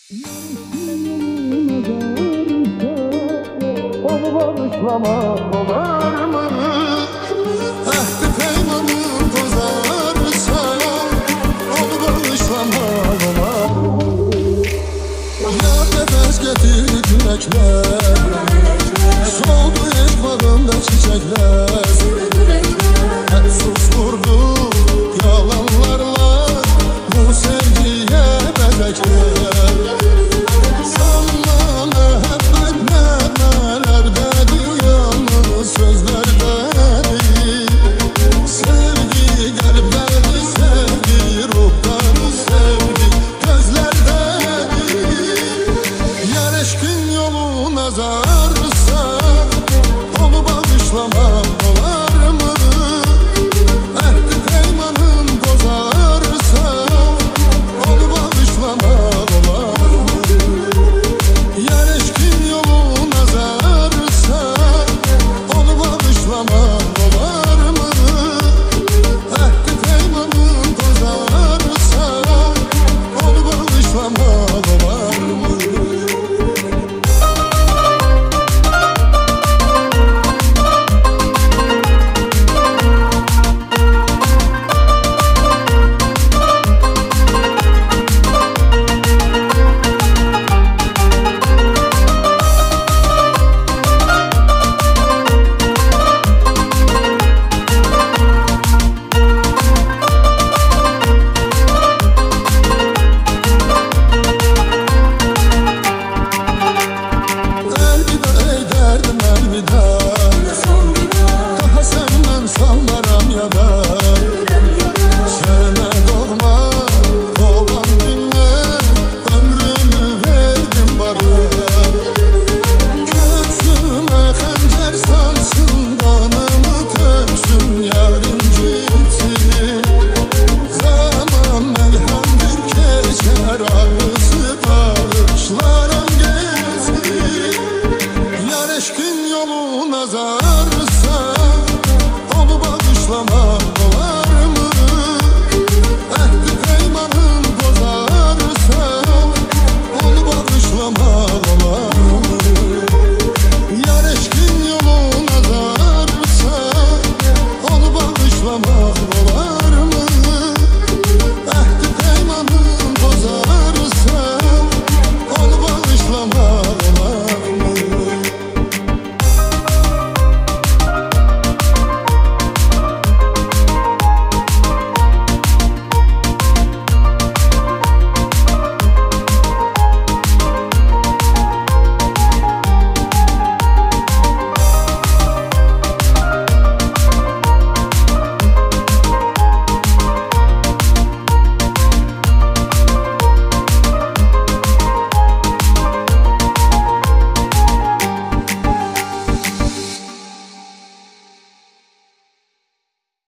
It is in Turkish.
Onu barışlamak olar mı? Ahdi peymanım bozarsa onu barışlamak olar mı? Yar nefes getirdi yürekler, soldu eş bağımda çiçekler. Hep susturdu yalanlarla bu sevgiye bezekler. Nazarsa onu bağışlamak olar mı? Ahdi peymanım bozarsa onu bağışlamak olar mı? Yar eşkin yolu nazarsa onu bağışlamak olar mı? Ahdi peymanım bozarsa onu bağışlamak